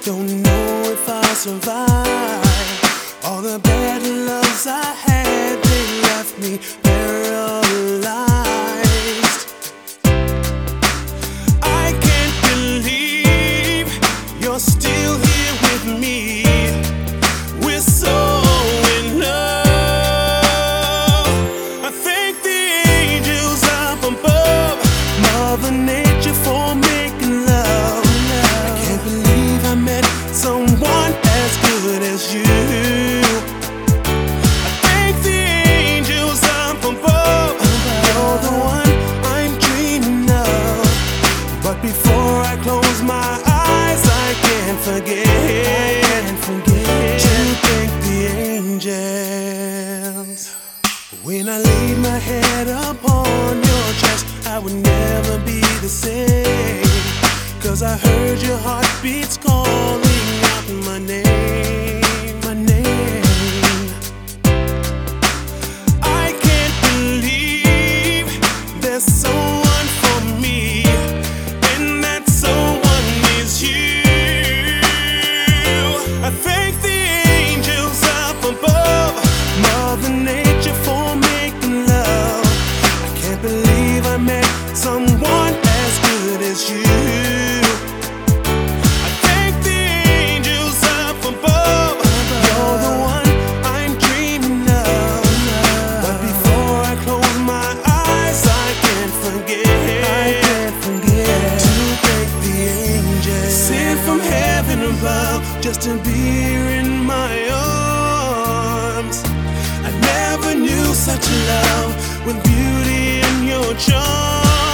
Don't know if I'll survive. All the bad loves I had, they left me paralyzed. I can't believe you're still here with me. We're so in love. I thank the angels up above, Mother Nature for making love. I can't believe I met someone as good as you. I thank the angels up above. You're the one I'm dreaming of. But before I close my eyes, I can't forget to thank the angels. When I laid my head upon your chest, I would never be the same. 'Cause I heard your heartbeats calling out my name, my name. I can't believe there's someone for me, and that someone is you. I thank the angels up above, Mother Nature for making love. I can't believe I met someone as good as you. I thank the angels up above. You're the one I'm dreaming of. But before I close my eyes, I can't forget to thank the angels sent from heaven above just to be here in my arms. I never knew such love with beauty in your charm.